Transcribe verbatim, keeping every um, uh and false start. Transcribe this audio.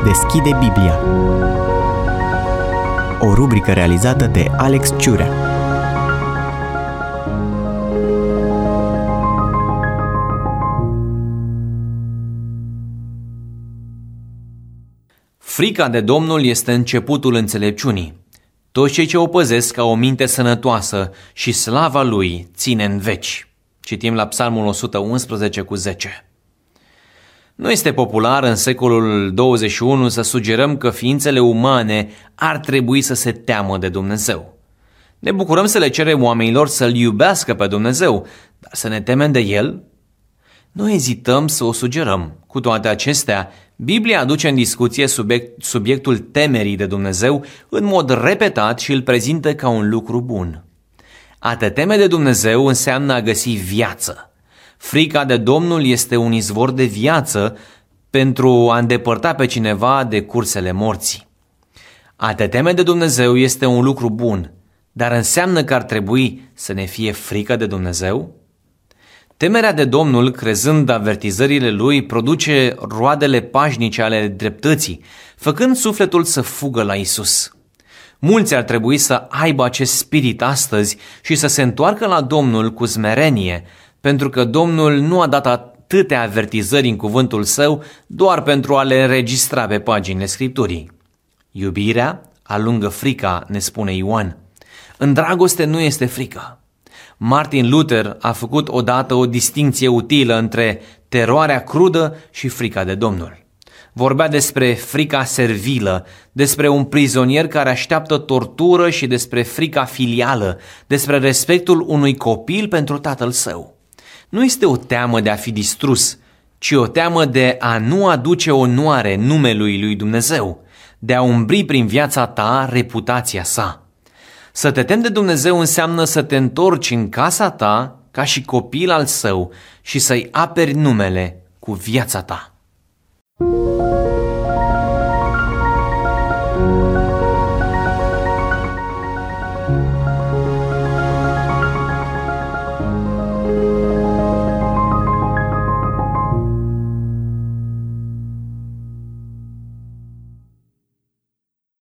deschide Biblia. O rubrică realizată de Alex Ciurea. Frica de Domnul este începutul înțelepciunii. Toți cei ce o păzesc au o minte sănătoasă și slava lui ține în veci. Citim la Psalmul o sută unsprezece cu zece. Nu este popular în secolul douăzeci și unu să sugerăm că ființele umane ar trebui să se teamă de Dumnezeu. Ne bucurăm să le cerem oamenilor să-L iubească pe Dumnezeu, dar să ne temem de El? Nu ezităm să o sugerăm. Cu toate acestea, Biblia aduce în discuție subiect, subiectul temerii de Dumnezeu în mod repetat și îl prezintă ca un lucru bun. A te teme de Dumnezeu înseamnă a găsi viață. Frica de Domnul este un izvor de viață pentru a îndepărta pe cineva de cursele morții. A te teme de Dumnezeu este un lucru bun, dar înseamnă că ar trebui să ne fie frică de Dumnezeu? Temerea de Domnul, crezând avertizările Lui, produce roadele pașnice ale dreptății, făcând sufletul să fugă la Isus. Mulți ar trebui să aibă acest spirit astăzi și să se întoarcă la Domnul cu smerenie, pentru că Domnul nu a dat atâtea avertizări în cuvântul Său doar pentru a le înregistra pe paginile Scripturii. Iubirea alungă frica, ne spune Ioan. În dragoste nu este frică. Martin Luther a făcut odată o distinție utilă între teroarea crudă și frica de Domnul. Vorbea despre frica servilă, despre un prizonier care așteaptă tortură și despre frica filială, despre respectul unui copil pentru tatăl său. Nu este o teamă de a fi distrus, ci o teamă de a nu aduce onoare numelui lui Dumnezeu, de a umbri prin viața ta reputația sa. Să te temi de Dumnezeu înseamnă să te întorci în casa ta ca și copil al său și să-i aperi numele cu viața ta.